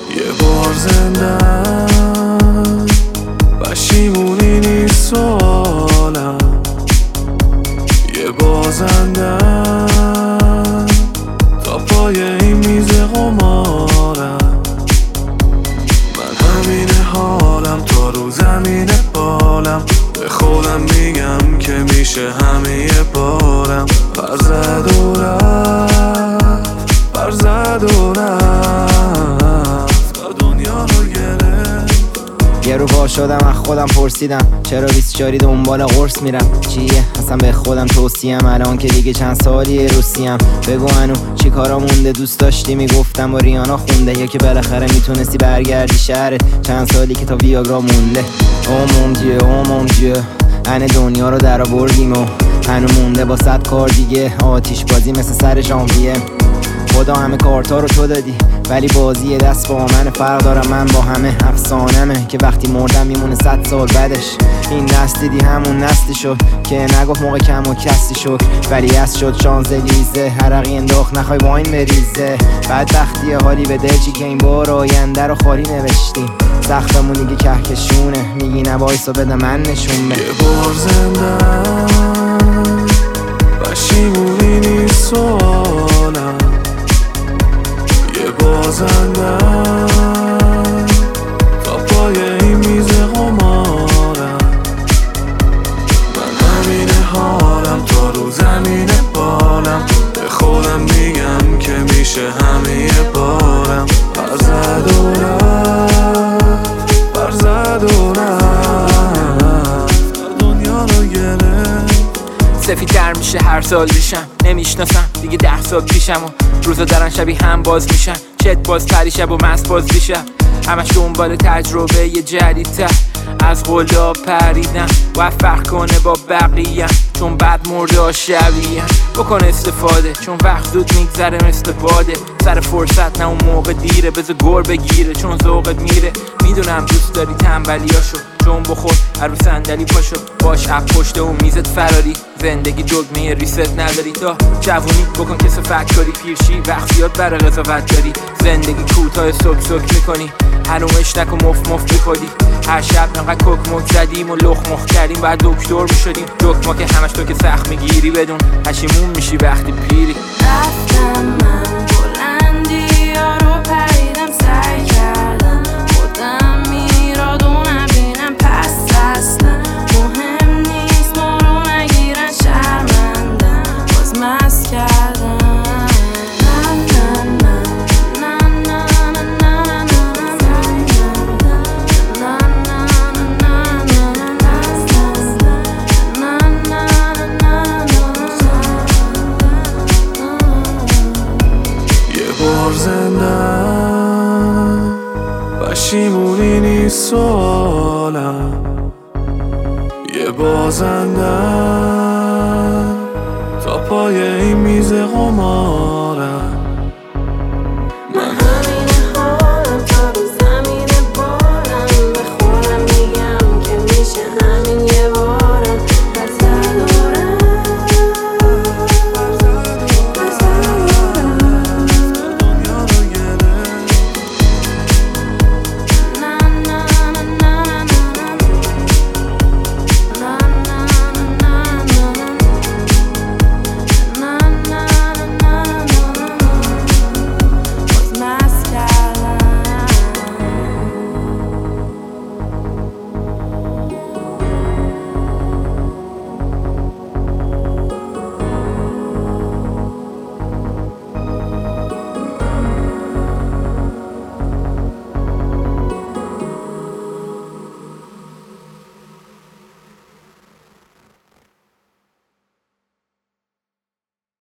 یه بار زندم پشیمونی نیست سوالم، یه بازندم تا پای این میز قمارم. من همین حالم تا رو زمین بالم، به خودم میگم که میشه همه یه بارم. فرزد و رفت، فرزد و رفت تا دنیا رو گرفت. یه رو پا شدم از خودم پرسیدم چرا 24 دنبال قرص میرم. چیه اصلا به خودم توصیم الان که دیگه چند سالیه روسیم. بگو هنو چی کارا مونده، دوست داشتی میگفتم و ریانا خونده، یا که بالاخره میتونستی برگردی شهرت. چند سالی که تا ویاگرا مونده. او مون دیو انه دنیا رو در آوردیم و هنو مونده با 100 کار دیگه. آتیش بازی مثل سر ژانویه. خدا همه کارتا رو تو دادی ولی بازی دست با من فرق دارم. من با همه افسانمه که وقتی مردم میمونه 100 سال بعدش. این نسل دیدی همون نسلی شد که نگفت موقع کم و کسی شد ولی از شد شانزلیزه. حرقی انداخت نخوای واین بریزه. بدبختی حالی به دلچی که این بار آینده رو خالی نوشتیم. سختمون دیگه کهکشونه، میگی نبایسا بده من نشون بده. یه بار زندم پشیمونی نیست سوالم، یه بازندم تا پای این میز قمارم. من همین حالم تا رو زمین بالم، به خودم میگم که میشه همه یه بارم. فرزد و رفت، فرزد و رفت تا دنیا رو گرفت. سفیدتر میشه هر سال دیشم، نمیشناسم دیگه 10 سال پیشم و روزا دارن شبیه هم باز میشن. چت باز پریشب و مست باز دیشب، همش دنبال تجربه یه جدیدتر. از قلا پریدم و فرق کنه با بقیه، چون بعد مرده شبیه. بکن استفاده چون وقت زود میگذره مثل باده. سر فرصت نه اون موقع دیره، بذار گر بگیره چون ذوقت میره. میدونم دوست داری تنبلیاشو، چون بخور هر رو صندلی پاشو. باش اپ پشته و میزت فراری، زندگی دگمه ریست نداری. تا جوونی بکن که صفت کاری، پیرشی وقت زیاد برای قضاوت داری. زندگی کوتاه سک سک میکنی، هنومش نکو مف مف میخوری. هر شب انقدر کک مک زدیم و لخ مخ کردیم بعد دکتر میشدیم. دکتما که همش تو که سخت میگیری، بدون پشیمون میشی وقتی پیری. رفتم من بلندی ها رو پریدم، سعی کردم خودم میراد و نبینم. پس اصلا مهم نیست ما رو نگیرن، شرمندم باز مست کردم. زندم پشیمونی نیست سوالم، یه بازندم تا پای این میز قمار.